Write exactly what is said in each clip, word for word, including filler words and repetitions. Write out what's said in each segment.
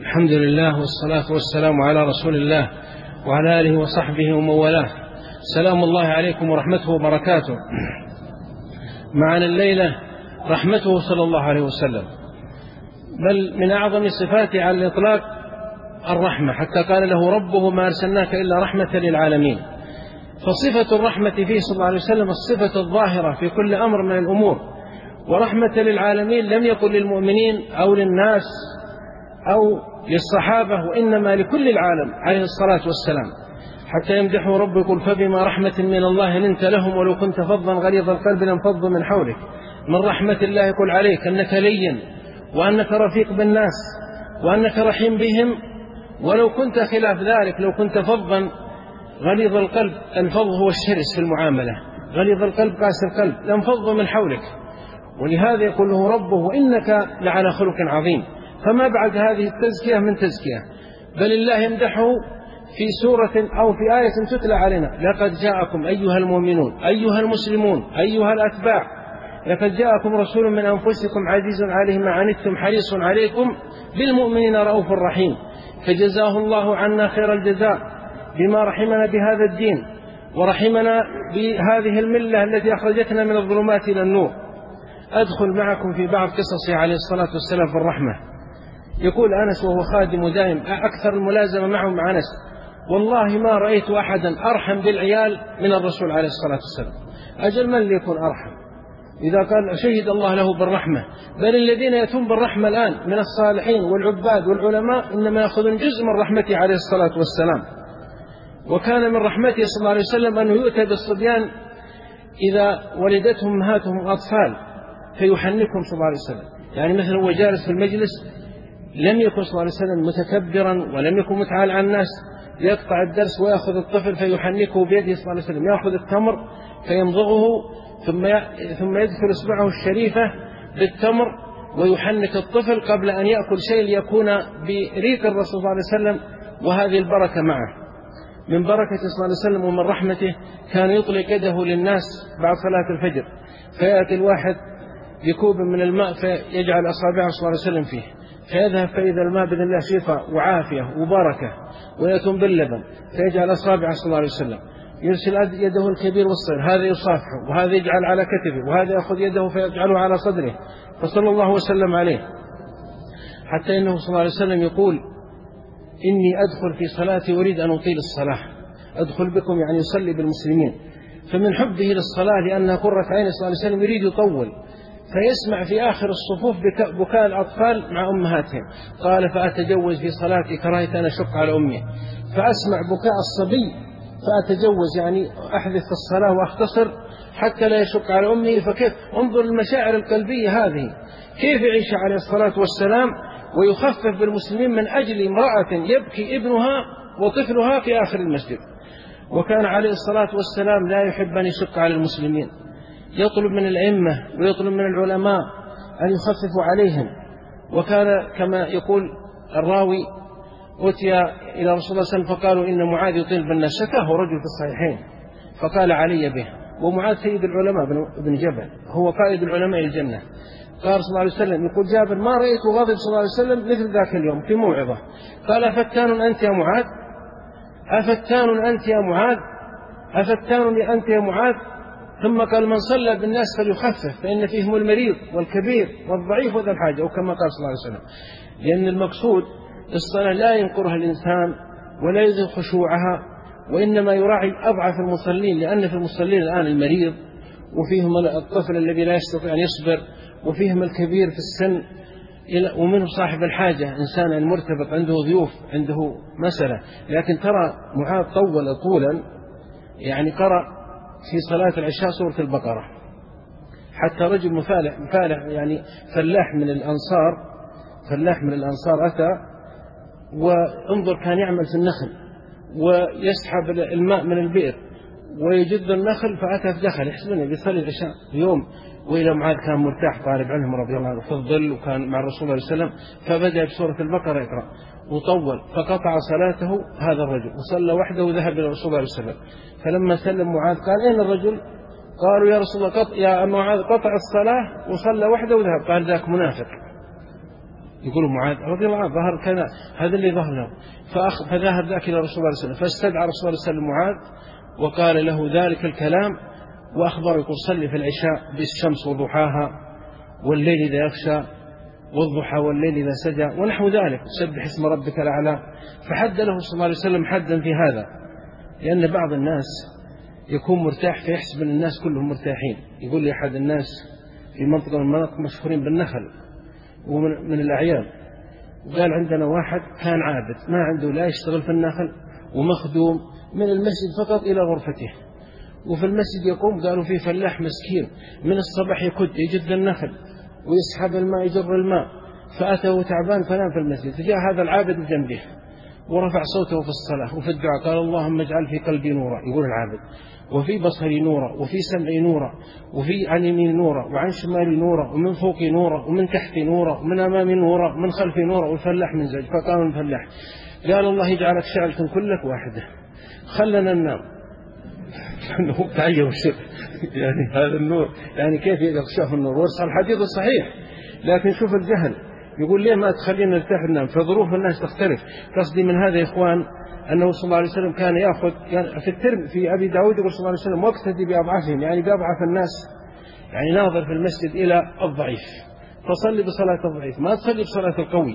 الحمد لله والصلاة والسلام على رسول الله وعلى آله وصحبه ومن والاه. سلام الله عليكم ورحمته وبركاته. معنا الليلة رحمته صلى الله عليه وسلم، بل من أعظم صفاته على الإطلاق الرحمة، حتى قال له ربه ما أرسلناك إلا رحمة للعالمين. فصفة الرحمة فيه صلى الله عليه وسلم الصفة الظاهرة في كل أمر من الأمور، ورحمة للعالمين لم يكن للمؤمنين أو للناس أو للصحابة، وإنما لكل العالم عليه الصلاة والسلام. حتى يمدحه رب يقول فبما رحمة من الله لنت لهم ولو كنت فظا غليظ القلب لانفضوا من حولك. من رحمة الله يقول عليك أنك لين، وأنك رفيق بالناس، وأنك رحيم بهم، ولو كنت خلاف ذلك، لو كنت فظا غليظ القلب. الفظ هو الشرس في المعاملة، غليظ القلب قاسي القلب، لانفضوا من حولك. ولهذا يقول له ربه وإنك لعلى خلق عظيم. فما بعد هذه التزكية من تزكية، بل الله يمدحه في سورة أو في آية تتلى علينا: لقد جاءكم أيها المؤمنون أيها المسلمون أيها الأتباع لقد جاءكم رسول من أنفسكم عزيز عليه ما عنتم حريص عليكم بالمؤمنين رؤوف رحيم. فجزاه الله عنا خير الجزاء بما رحمنا بهذا الدين، ورحمنا بهذه الملة التي أخرجتنا من الظلمات إلى النور. أدخل معكم في بعض قصصه عليه الصلاة والسلام في الرحمة. يقول أنس وهو خادم دائم أكثر الملازمة معه مع أنس: والله ما رأيت أحدا أرحم بالعيال من الرسول عليه الصلاة والسلام. أجل من ليكون أرحم إذا قال شهد الله له بالرحمة؟ بل الذين يأتون بالرحمة الآن من الصالحين والعباد والعلماء إنما يأخذون جزء من رحمته عليه الصلاة والسلام. وكان من رحمته صلى الله عليه وسلم أنه يؤتى بالصبيان إذا ولدتهم أمهاتهم أطفال فيحنكهم صلى الله عليه وسلم. يعني مثلا هو جالس في المجلس لم يكن صلى الله عليه وسلم متكبرا ولم يكن متعال عن الناس، يقطع الدرس ويأخذ الطفل فيحنكه بيده صلى الله عليه وسلم، يأخذ التمر فيمضغه ثم ثم يدخل إصبعه الشريفة بالتمر ويحنك الطفل قبل أن يأكل شيء ليكون بريق الرسول صلى الله عليه وسلم وهذه البركة معه. من بركة صلى الله عليه وسلم ومن رحمته كان يطلق يده للناس بعد صلاة الفجر، فيأتي الواحد بكوب من الماء فيجعل أصابعه صلى الله عليه وسلم فيه، فيذهب فإذا الماء بإذن الله شفاء وعافية وبركة. ويأتون باللبن فيجعل أصابعه صلى الله عليه وسلم، يرسل يده الكبير والصغير، هذا يصافحه وهذا يجعل على كتفه وهذا يأخذ يده فيجعله على صدره، فصلى الله وسلم عليه. حتى إنه صلى الله عليه وسلم يقول: إني أدخل في صلاتي أريد أن أطيل الصلاة، أدخل بكم يعني يصلي بالمسلمين. فمن حبه للصلاة لأنها قرة عين صلى الله عليه وسلم يريد يطول، فيسمع في آخر الصفوف بكاء الأطفال مع أمهاتهم. قال: فأتجوز في صلاتي كراهة أن أشق على أمي، فأسمع بكاء الصبي فأتجوز يعني أحدث الصلاة وأختصر حتى لا يشق على أمي. فكيف انظر المشاعر القلبية هذه، كيف يعيش عليه الصلاة والسلام ويخفف بالمسلمين من أجل امرأة يبكي ابنها وطفلها في آخر المسجد. وكان عليه الصلاة والسلام لا يحب أن يشق على المسلمين، يطلب من الأئمة ويطلب من العلماء أن يخففوا عليهم. وكان كما يقول الراوي: أتي إلى رسول الله صلى الله عليه وسلم فقالوا إن معاذ يطيل بالناس، شكاه رجل في الصحيحين فقال علي به. ومعاذ سيد العلماء بن جبل، هو قائد العلماء الجنة. قال صلى الله عليه وسلم، يقول جابر: ما رأيت غضب صلى الله عليه وسلم مثل ذاك اليوم في موعظة. قال: أفتان أنت يا معاذ؟ أفتان أنت يا معاذ؟ أفتان أنت يا معاذ؟ ثم قال: من صلى بالناس فليخفف فإن فيهم المريض والكبير والضعيف وذا الحاجة، أو كما قال صلى الله عليه وسلم. لأن المقصود الصلاة لا ينكرها الإنسان ولا يذل خشوعها، وإنما يراعي أضعف المصلين، لأن في المصلين الآن المريض، وفيهم الطفل الذي لا يستطيع أن يصبر، وفيهم الكبير في السن، ومنه صاحب الحاجة إنسان المرتبط عنده ضيوف عنده مسألة. لكن ترى معاذ طول طولا، يعني قرأ في صلاة العشاء سورة البقرة، حتى رجل مفالح, مفالح يعني فلاح من الأنصار فلاح من الأنصار أتى، وانظر كان يعمل في النخل ويسحب الماء من البئر ويجد النخل، فأتى فدخل يحسبني بيصلي العشاء يوم. وإلى معاذ كان مرتاح طالب عنهم رضي الله عنه في الظل، وكان مع الرسول صلى الله عليه وسلم، فبدأ بسورة البقرة يقرأ وطول، فقطع صلاته هذا الرجل وصلى وحده وذهب إلى الرسول صلى الله عليه وسلم. فلما سلم معاذ قال: أين الرجل؟ قالوا: يا رسول الله قط... يا معاذ قطع الصلاة وصلى وحده وذهب. قال: ذاك منافق. يقول معاذ رضي الله عنه ظهر كان هذا اللي ظهر له. فأخ فذهب ذاك إلى رسول الله صلى الله عليه وسلم، فاستدعى رسول الله صلى الله عليه وسلم معاذ وقال له ذلك الكلام، وأخبر يقول صلي في العشاء بالشمس وضحاها والليل إذا يغشى والضحى والليل إذا سجى ونحو ذلك، سبح اسم ربك الأعلى. فحد له صلى الله عليه وسلم حدا في هذا، لأن بعض الناس يكون مرتاح فيحسب أن الناس كلهم مرتاحين. يقول لي أحد الناس في منطقة من المناطق مشهورين بالنخل ومن من الأعيان، وقال عندنا واحد كان عابد ما عنده لا يشتغل في النخل ومخدوم من المسجد فقط إلى غرفته، وفي المسجد يقوم قالوا فيه فلاح مسكين من الصباح يكد يجد النخل ويسحب الماء يجر الماء، فأتى تعبان فنام في المسجد. فجاء هذا العابد بجنبه ورفع صوته في الصلاة وفي الدعاء قال اللهم اجعل في قلبي نورا، يقول العابد، وفي بصري نورا، وفي سمعي نورا، وفي عن يميني نورا، وعن شمالي نورا، ومن فوقي نورا، ومن تحتي نورا، ومن أمامي نورا، ومن خلفي نورا. والفلاح من زوج. فقام الفلاح قال الله يجعلك شعلة كلك واحدة، خلنا ننام. أنه تعيب الشر يعني هذا النور يعني كيف يغشاه النور؟ وصل الحديث الصحيح، لكن شوف الجهل. يقول ليه ما تخلينا نرتاح ننام؟ فظروف الناس تختلف. قصدي من هذا يا إخوان أنه صلى الله عليه وسلم كان يأخذ يعني في الترم في أبي داود يقول صلى الله عليه وسلم واقتدي بأضعافهم، يعني بأضعف الناس، يعني ناظر في المسجد إلى الضعيف فصلي بصلاة الضعيف، ما تصلي بصلاة القوي.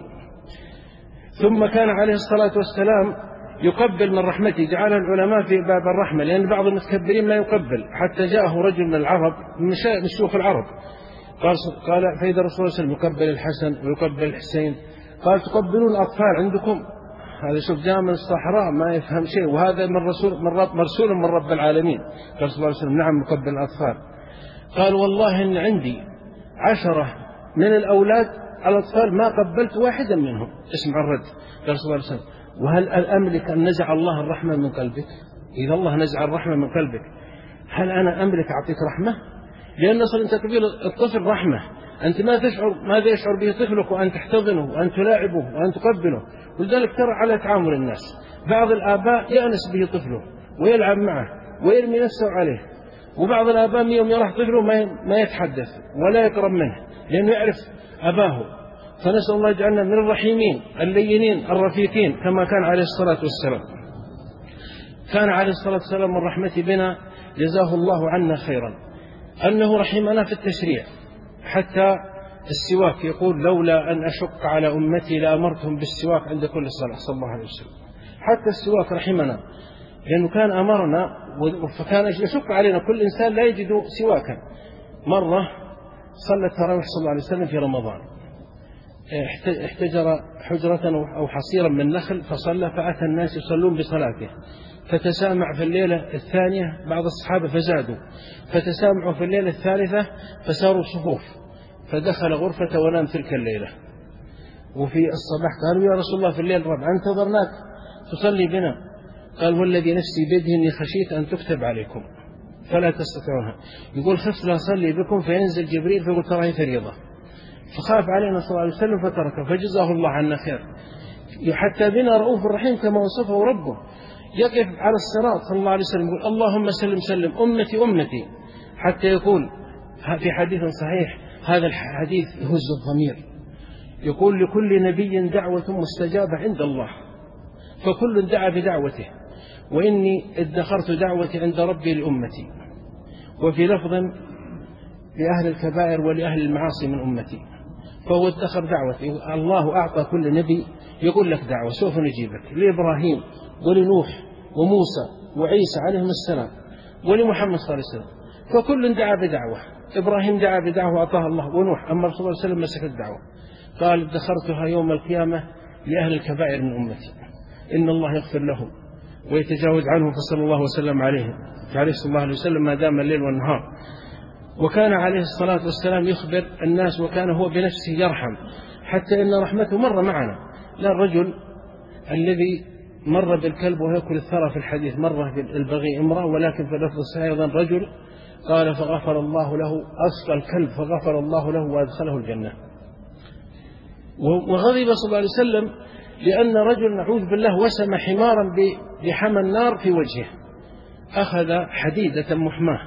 ثم كان عليه الصلاة والسلام يقبل من رحمته، جعل العلماء في باب الرحمة، لأن بعض المتكبرين ما يقبل. حتى جاءه رجل من العرب من شيوخ العرب قال قال فإذا الرسول صلى الله عليه وسلم يقبل الحسن ويقبل الحسين، قال تقبلون الأطفال عندكم؟ هذا شوف جاء من الصحراء ما يفهم شيء، وهذا من رسول من رب مرسول من رب العالمين. قال صلى الله عليه وسلم نعم نقبل الأطفال. قال والله إن عندي عشرة من الأولاد الأطفال ما قبلت واحدا منهم. اسمع الرد. قال صلى الله عليه وسلم وهل أملك أن نزع الله الرحمة من قلبك؟ إذا الله نزع الرحمة من قلبك هل أنا أملك أعطيك رحمة؟ لأن أصلا تكبير الطفل رحمة، أنت ما تشعر ماذا يشعر به طفلك وأن تحتضنه وأن تلاعبه وأن تقبله. ولذلك ترى على تعامل الناس بعض الآباء يأنس به طفله ويلعب معه ويرمي نفسه عليه، وبعض الآباء يوم يرى طفله ما يتحدث ولا يقرب منه لأنه يعرف أباه. فنسأل الله يجعلنا من الرحيمين اللينين الرفيقين كما كان عليه الصلاة والسلام. كان عليه الصلاة والسلام من رحمة بنا جزاه الله عنا خيرا أنه رحمنا في التشريع، حتى السواك يقول لولا أن أشق على أمتي لأمرتهم بالسواك عند كل صلاة صلى الله عليه وسلم. حتى السواك رحمنا لأنه كان أمرنا، فكان يشق علينا كل إنسان لا يجد سواكا. مرة صلى التراويح صلى الله عليه وسلم في رمضان، احتجر حجرة أو حصيرا من نخل فصلى، فأتى الناس يصلون بصلاته، فتسامع في الليلة الثانية بعض الصحابة فزادوا، فتسامعوا في الليلة الثالثة فساروا صفوف، فدخل غرفة ونام تلك الليلة. وفي الصباح قالوا يا رسول الله في الليل الرابع انتظرناك تصلي بنا، قال والذي نفسي بيده إني خشيت أن تكتب عليكم فلا تستطيعونها. يقول خفت لا أصلي بكم فينزل جبريل فيقول ترى هي فريضة، فخاف علينا صلى الله عليه وسلم فتركه، فجزاه الله عنا خير. حتى بنا رؤوف رحيم كما وصفه ربه، يقف على الصراط صلى الله عليه وسلم يقول اللهم سلم سلم أمتي أمتي، حتى يقول في حديث صحيح هذا الحديث يهز الضمير، يقول لكل نبي دعوة مستجابة عند الله فكل دعا بدعوته، وإني ادخرت دعوتي عند ربي لأمتي. وفي لفظ لأهل الكبائر ولأهل المعاصي من أمتي، فهو ادخر دعوتي. الله أعطى كل نبي يقول لك دعوة سوف نجيبك، لإبراهيم ولنوح وموسى وعيسى عليهم السلام ولمحمد صلى الله عليه وسلم، فكل دعا بدعوة. إبراهيم دعا بدعوة أعطاها الله، ونوح، أما رسول الله صلى الله عليه وسلم مسك الدعوة قال ادخرتها يوم القيامة لأهل الكبائر من أمتي إن الله يغفر لهم ويتجاوز عنهم فصلى الله وسلم عليهم عليه صلى الله عليه وسلم ما دام الليل والنهار. وكان عليه الصلاة والسلام يخبر الناس وكان هو بنفسه يرحم، حتى إن رحمته مر معنا. لا الرجل الذي مر بالكلب ويأكل الثرى في الحديث، مر بالبغي امرأة، ولكن في اللفظ الصحيح أيضا رجل قال فغفر الله له أصل الكلب فغفر الله له وأدخله الجنة. وغضب صلى الله عليه وسلم لأن رجل نعوذ بالله وسم حمارا بحمى النار في وجهه، أخذ حديدة محماه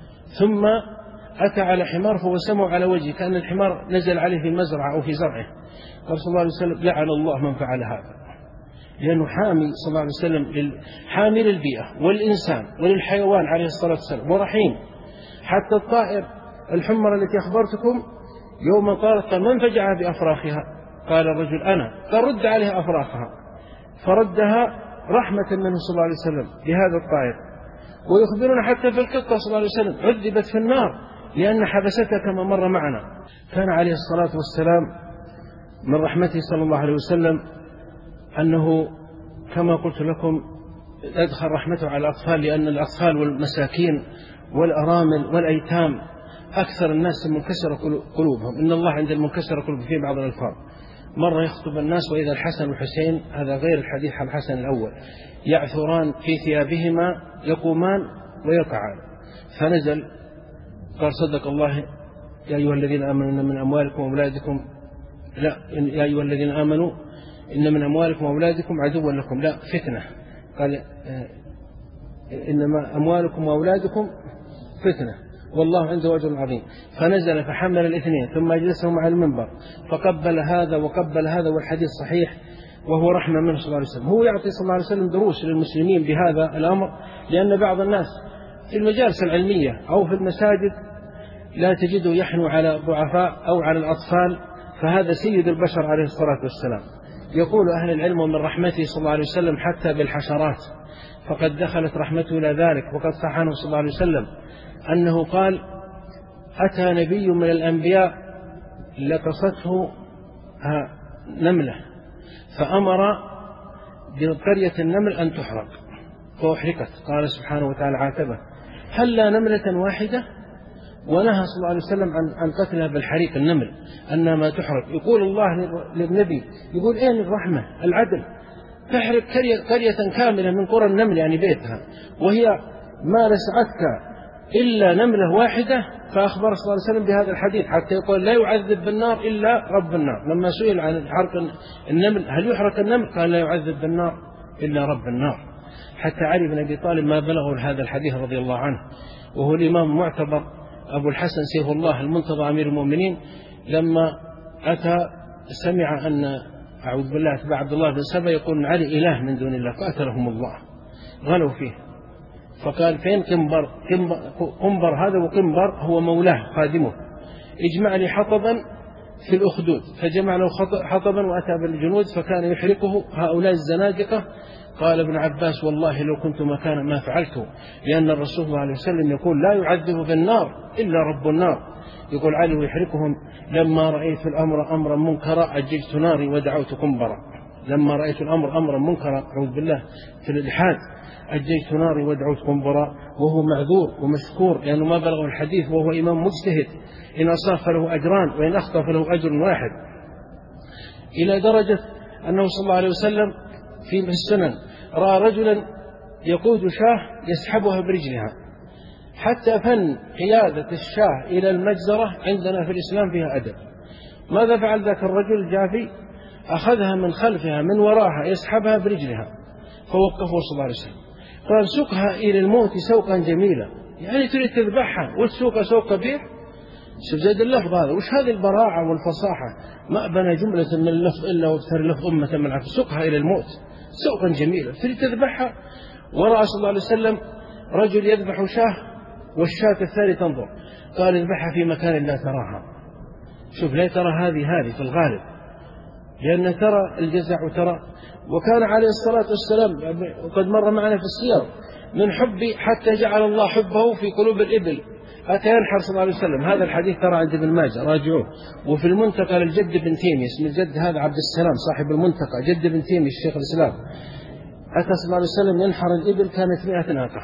ثم أتى على حمار فوسمه على وجهه كأن الحمار نزل عليه في مزرعة أو في زرعه، قال صلى الله عليه وسلم لعن الله من فعل هذا، لأنه حامي صلى الله عليه وسلم حامي للبيئة والإنسان وللحيوان عليه الصلاة والسلام ورحيم. حتى الطائر الحمر التي أخبرتكم يوم طارت قال من فجعها بأفراخها؟ قال الرجل أنا. قال رد عليها أفراخها، فردها رحمة منه صلى الله عليه وسلم بهذا الطائر. ويخبرنا حتى في القطة صلى الله عليه وسلم عذبت في النار لأن حبستها كما مر معنا. كان عليه الصلاة والسلام من رحمته صلى الله عليه وسلم أنه كما قلت لكم أدخل رحمته على الأطفال، لأن الأطفال والمساكين والأرامل والأيتام أكثر الناس منكسر قلوبهم. إن الله عند المنكسر قلوب في بعض الألفاظ. مرة يخطب الناس وإذا الحسن والحسين، هذا غير الحديث عن الحسن الأول، يعثران في ثيابهما يقومان ويقعان، فنزل قال صدق الله يا أيها الذين آمنوا إن من أموالكم وأولادكم لا يا أيها الذين آمنوا إن من أموالكم وأولادكم عدوا لكم لا فتنة، قال إنما أموالكم وأولادكم فتنة والله عنده أجر عظيم. فنزل فحمل الاثنين ثم أجلسهم على المنبر فقبل هذا وقبل هذا، والحديث صحيح وهو رحمة منه صلى الله عليه وسلم. هو يعطي صلى الله عليه وسلم دروس للمسلمين بهذا الأمر، لأن بعض الناس في المجالس العلمية أو في المساجد لا تجده يحنو على الضعفاء أو على الأطفال، فهذا سيد البشر عليه الصلاة والسلام. يقول أهل العلم من رحمته صلى الله عليه وسلم حتى بالحشرات، فقد دخلت رحمته إلى ذلك. وقد صح عنه صلى الله عليه وسلم أنه قال أتى نبي من الأنبياء لقصته نملة فأمر بقرية النمل أن تحرق فأحرقت، قال سبحانه وتعالى عاتبه هل لا نملة واحدة؟ ونهى صلى الله عليه وسلم عن عن قتلها بالحريق النمل أنها ما تحرق. يقول الله للنبي يقول أين الرحمة العدل؟ تحرق قرية كاملة من قرى النمل يعني بيتها، وهي ما لسعتك إلا نملة واحدة. فأخبر صلى الله عليه وسلم بهذا الحديث حتى يقول لا يعذب بالنار إلا رب النار. لما سئل عن حرق النمل هل يحرق النمل قال لا يعذب بالنار إلا رب النار. حتى علي بن أبي طالب ما بلغه هذا الحديث رضي الله عنه، وهو الإمام المعتبر أبو الحسن سيف الله المنتظر أمير المؤمنين، لما أتى سمع أن أعوذ بالله أتباع عبد الله بن سبأ يقول علي إله من دون الله قاتلهم الله، غلوا فيه. فقال فين قنبر؟ قنبر هذا، وقنبر هو مولاه خادمه، اجمع لي حطبا في الأخدود. فجمع له حطبا وأتى بالجنود فكان يحرقه هؤلاء الزنادقة. قال ابن عباس والله لو كنت مكانا ما فعلته، لأن الرسول صلى الله عليه وسلم يقول لا يعذب بالنار إلا رب النار. يقول علي يحرقهم لما رأيت الأمر أمرا منكرا أججت ناري ودعوت قنبرا. لما رأيت الأمر أمرا منكرا أعوذ بالله في الإلحاد أججت ناري ودعوت قنبرا. وهو معذور ومشكور لأنه ما بلغه الحديث، وهو إمام مجتهد إن أصاب فله أجران وإن أخطأ فله أجر واحد. إلى درجة أنه صلى الله عليه وسلم في السنن رأى رجلا يقود شاه يسحبها برجلها، حتى فن قيادة الشاه إلى المجزرة عندنا في الإسلام فيها أدب. ماذا فعل ذاك الرجل الجافي؟ أخذها من خلفها من وراها يسحبها برجلها، فوقفه صلى الله عليه وسلم قال سوقها إلى الموت سوقا جميلا، يعني تريد تذبحها وتسوق سوق كبير؟ شوف زاد اللفظ هذا، وش هذه البراعة والفصاحة؟ ما بنى جملة من اللفظ إلا وابتر لفظ أمة من عفو. سوقها إلى الموت سوقا جميلا تريد تذبحها. ورأى صلى الله عليه وسلم رجل يذبح شاه والشاة الثانية تنظر، قال اذبحها في مكان لا تراها. شوف لا ترى هذه هذه في الغالب، لأن ترى الجزع وترى. وكان عليه الصلاة والسلام وقد مر معنا في السير من حب حتى جعل الله حبه في قلوب الإبل. أتى ينحر صلى الله عليه وسلم، هذا الحديث ترى عند ابن ماجه راجعوه. وفي المنتقى للجد بن تيمية، اسم الجد هذا عبد السلام صاحب المنتقى، جد بن تيمية الشيخ الإسلام. أتى صلى الله عليه وسلم ينحر الإبل كانت مئة ناقة،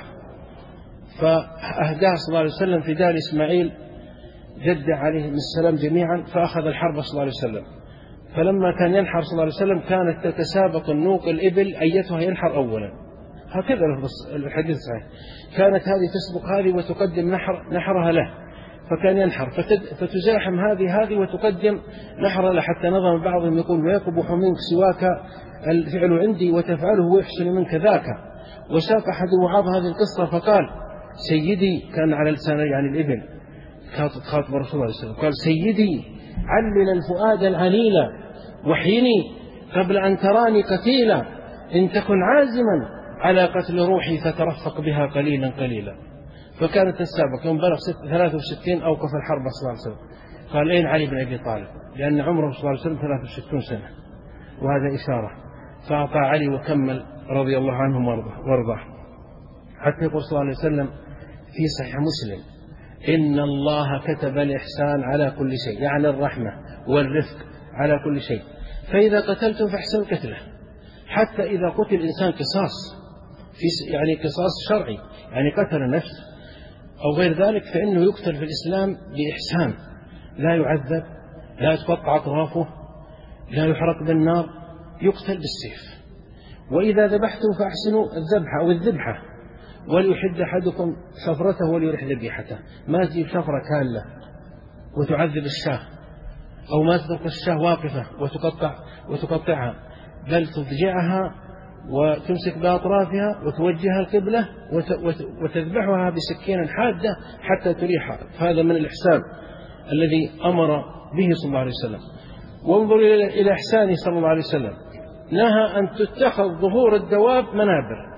فأهداها صلى الله عليه وسلم في دار إسماعيل جد عليه السلام جميعا، فأخذ الحرب صلى الله عليه وسلم. فلما كان ينحر صلى الله عليه وسلم كانت تتسابق النوق الإبل أيتها ينحر أولا، هكذا الحديث صحيح. كانت هذه تسبق هذه وتقدم نحر نحرها له، فكان ينحر فتزاحم هذه هذه وتقدم نحر له، حتى نظم بعضهم يقول ويقبح منك سواك الفعل عندي وتفعله ويحسن منك ذاك. وساق أحد وعاظ هذه القصة فقال سيدي، كان على لسان يعني الإبل خاطب رسول الله صلى الله عليه وسلم، قال سيدي علل الفؤاد العليل وحيني قبل أن تراني قتيلا، إن تكن عازما على قتل روحي فترفق بها قليلا قليلا. فكانت السابق يوم بلغ ثلاثة وستين أوقف الحرب صلى الله عليه وسلم. قال أين علي بن أبي طالب؟ لأن عمره صلى الله عليه وسلم ثلاثة وستين سنة، وهذا إشارة. فأعطى علي وكمل رضي الله عنه وارضاه، حتى يقول صلى الله عليه وسلم في صحيح مسلم: إن الله كتب الإحسان على كل شيء، يعني الرحمة والرفق على كل شيء، فإذا قتلتم فاحسنوا قتله. حتى إذا قتل الإنسان قصاص في يعني قصاص شرعي، يعني قتل نفس أو غير ذلك، فإنه يقتل في الإسلام بإحسان، لا يعذب، لا تقطع أطرافه، لا يحرق بالنار، يقتل بالسيف. وإذا ذبحتم فأحسنوا الذبحة أو الذبحة، وليحد أحدكم شفرته وليرح ذبيحته. ما تجيب شفرة كاملة وتعذب الشاه، أو ما تترك الشاه واقفة وتقطع وتقطعها، بل تضجعها وتمسك بأطرافها وتوجهها القبلة وتذبحها بسكين حادة حتى تريحها. فهذا من الإحسان الذي أمر به صلى الله عليه وسلم. وانظر إلى إحسانه صلى الله عليه وسلم، نهى أن تتخذ ظهور الدواب منابر.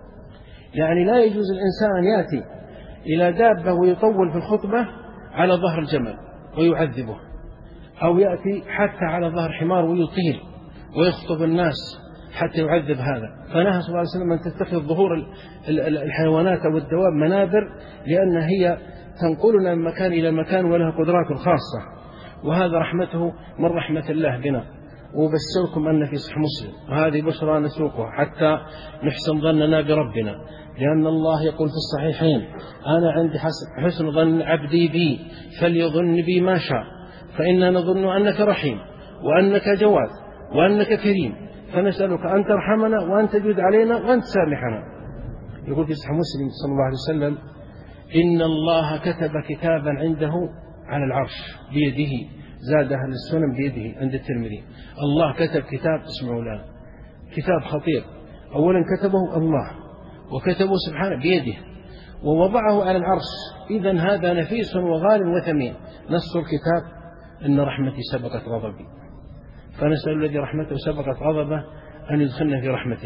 يعني لا يجوز الإنسان أن يأتي إلى دابة ويطول في الخطبة على ظهر الجمل ويعذبه، أو يأتي حتى على ظهر حمار ويطيل ويخطب الناس حتى يعذب هذا. فنهى صلى الله عليه وسلم أن تتخذ ظهور الحيوانات أو الدواب منابر، لأن هي تنقلنا من مكان إلى مكان ولها قدرات خاصة، وهذا رحمته من رحمة الله بنا. وبشركم أن في صحيح مسلم، وهذه بشرى نسوقها حتى نحسن ظننا بربنا، لأن الله يقول في الصحيحين: أنا عندي حسن ظن عبدي بي فليظن بي ما شاء، فإنا نظن أنك رحيم وأنك جواد وأنك كريم، فنسألك أن ترحمنا وأن تجود علينا وأن تسامحنا. يقول في صحيح مسلم صلى الله عليه وسلم: إن الله كتب كتابا عنده على العرش بيده، زاد أهل السنن بيده عند الترمذي. الله كتب كتاب، اسمعوا لنا، كتاب خطير. أولا كتبه الله، وكتبه سبحانه بيده، ووضعه على العرش. إذن هذا نفيس وغال وثمين. نص الكتاب: إن رحمتي سبقت غضبي. فنسأل الذي رحمته سبقت غضبه أن يدخلنا في رحمته.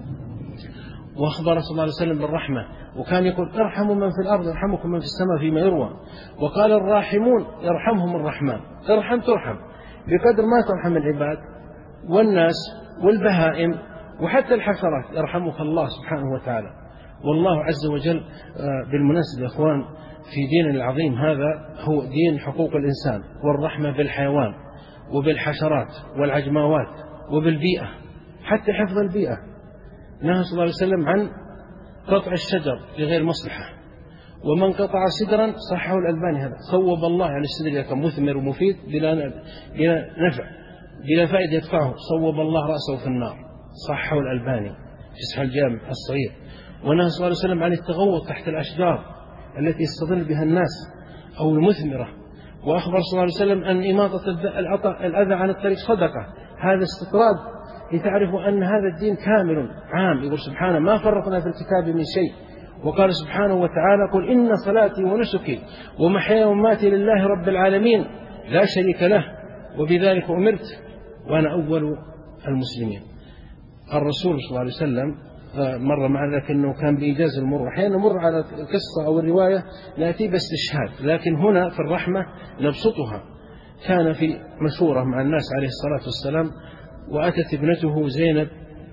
وأخبر صلى الله عليه وسلم بالرحمة، وكان يقول: ارحموا من في الأرض يرحمكم من في السماء فيما يروى. وقال: الراحمون يرحمهم الرحمن. ارحم ترحم بقدر ما ترحم العباد والناس والبهائم وحتى الحشرات، يرحمك الله سبحانه وتعالى. والله عز وجل بالمناسبة يا أخوان، في دين العظيم هذا هو دين حقوق الإنسان والرحمة بالحيوان وبالحشرات والعجماوات وبالبيئة، حتى حفظ البيئة. نهى صلى الله عليه وسلم عن قطع الشجر لغير مصلحة، ومن قطع سدرا صحه الألباني، هذا صوب الله، يعني السدر كان مثمر ومفيد بلا نفع بلا فائدة يدفعه، صوب الله رأسه في النار، صحه الألباني في صحيح الجامع الصغير. ونهى صلى الله عليه وسلم عن التغوط تحت الأشجار التي يستظل بها الناس أو المثمرة. وأخبر صلى الله عليه وسلم أن إماطة الأذى عن الطريق صدقة. هذا استطراد لتعرفوا أن هذا الدين كامل عام. يقول سبحانه: ما فرقنا في الكتاب من شيء. وقال سبحانه وتعالى: قل إن صلاتي ونسكي ومحياي ومماتي لله رب العالمين لا شريك له وبذلك أمرت وأنا أول المسلمين. الرسول صلى الله عليه وسلم مر معنا، لكنه كان بإيجاز المر. أحيانا نمر على القصة أو الرواية نأتي باستشهاد، لكن هنا في الرحمة نبسطها. كان في مشورة مع الناس عليه الصلاة والسلام، وأتت ابنته زينب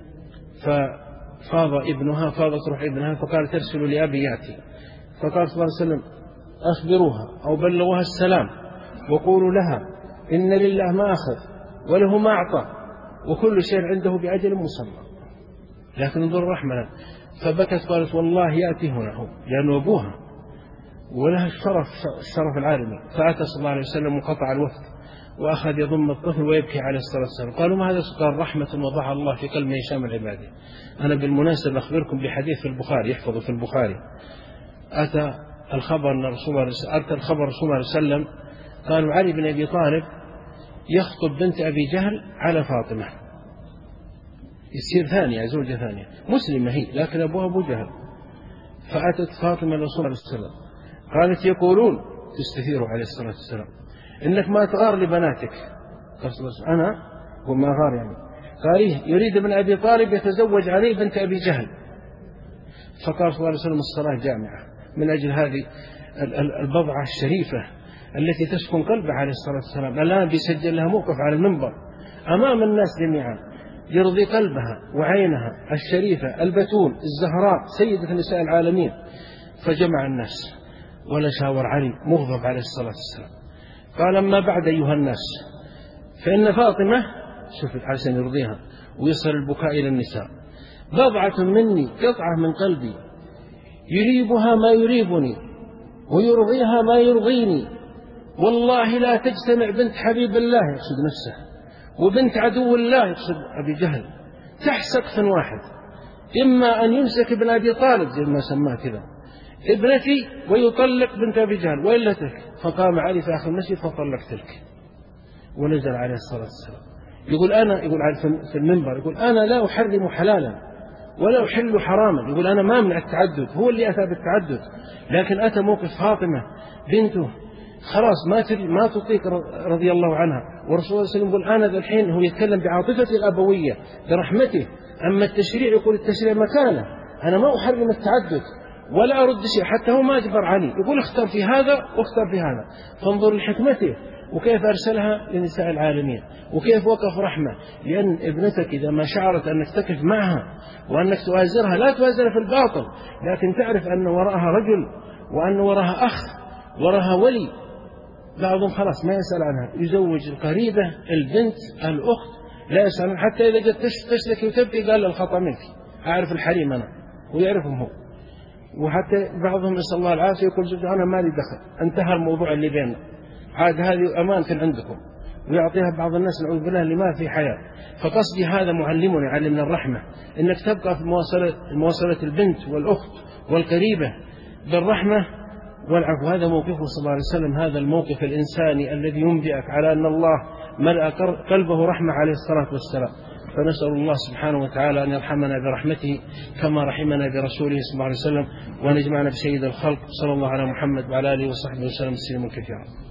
ففاض ابنها، فاضت روح ابنها، فقال: ترسل لأبي يأتي. فقال صلى الله عليه وسلم: أخبروها أو بلغوها السلام وقولوا لها إن لله ما أخذ وله ما أعطى وكل شيء عنده بأجل مسمى. لكن انظر الرحمة. فبكت قالت: والله يأتي هنا هو، لأنه أبوها ولها الشرف الشرف العالمي. فأتى صلى الله عليه وسلم وقطع الوفد وأخذ يضم الطفل ويبكي عليه الصلاة والسلام. قالوا: ما هذا؟ قال: رحمة وضعها الله في قلب من يشاء من عباده. أنا بالمناسبة أخبركم بحديث في البخاري، يحفظ في البخاري. أتى الخبر أن رسول الله أتى الخبر رسول الله صلى الله عليه وسلم، قالوا: علي بن أبي طالب يخطب بنت أبي جهل على فاطمة، يصير ثانية، زوجة ثانية، مسلمة هي لكن أبوها أبو جهل. فأتت فاطمة لرسول الله صلى الله عليه وسلم قالت: يقولون، تستثير عليه الصلاة والسلام، إنك ما تغار لبناتك. قال: أنا هو ما غار يعني، قال يريد ابن أبي طالب يتزوج علي بنت أبي جهل. فقال صلى الله عليه وسلم الصلاة جامعة، من أجل هذه البضعة الشريفة التي تسكن قلبه عليه الصلاة والسلام. الآن بيسجل لها موقف على المنبر أمام الناس جميعا يرضي قلبها وعينها الشريفة البتول الزهراء سيدة نساء العالمين. فجمع الناس ولا شاور علي مغضب عليه الصلاة والسلام. قال أما بعد أيها الناس، فإن فاطمة شوفت عشان يرضيها ويصل البكاء إلى النساء، بضعة مني قطعة من قلبي يريبها ما يريبني ويرضيها ما يرضيني، والله لا تجتمع بنت حبيب الله يقصد نفسه وبنت عدو الله يقصد أبي جهل تحت سقف واحد، إما أن يمسك ابن أبي طالب زي ما سماه كذا ابنتي ويطلق بنت أبي جهل وإلا تلك. فقام علي في آخر المسجد فطلق تلك ونزل عليه الصلاة والسلام. يقول أنا يقول في المنبر يقول أنا لا أحرم حلالا ولا أحل حراما، يقول أنا ما منع التعدد، هو اللي أتى بالتعدد، لكن أتى موقف فاطمة بنته خلاص ما ما تطيق رضي الله عنها. والرسول صلى الله عليه وسلم يقول أنا ذا الحين هو يتكلم بعاطفته الأبوية برحمته، أما التشريع يقول التشريع مكانه، أنا ما أحرم التعدد ولا أرد شيء، حتى هو ما أجبر علي، يقول اختار في هذا واختار في هذا. فانظر لحكمته وكيف أرسلها لنساء العالمين وكيف وقف رحمة، لأن ابنتك إذا ما شعرت أنك تقف معها وأنك توازرها لا توازرها في الباطل، لكن تعرف أن وراءها رجل وأن وراءها أخ وراءها ولي. بعضهم خلاص ما يسأل عنها، يزوج القريبة البنت الأخت لا يسأل عنها، حتى إذا جت تشتكي وتبكي قال الخطأ منك، أعرف الحريم أنا ويعرفهم هو. وحتى بعضهم يسأل الله العافية يقول زوجته أنا ما لي دخل، انتهى الموضوع اللي بيننا، عاد هذه أمانة عندكم، ويعطيها بعض الناس نعوذ بالله اللي ما في حياة. فقصدي هذا معلمنا علمنا الرحمة، إنك تبقى في مواصلة, مواصلة البنت والأخت والقريبة بالرحمة والعفو. هذا موقفه صلى الله عليه وسلم، هذا الموقف الإنساني الذي ينبئك على أن الله ملأ قلبه رحمة عليه الصلاة والسلام. فنسأل الله سبحانه وتعالى أن يرحمنا برحمته كما رحمنا برسوله صلى الله عليه وسلم، وأن يجمعنا بسيد الخلق صلى الله على محمد وعلى آله وصحبه وسلم تسليما كثيرا.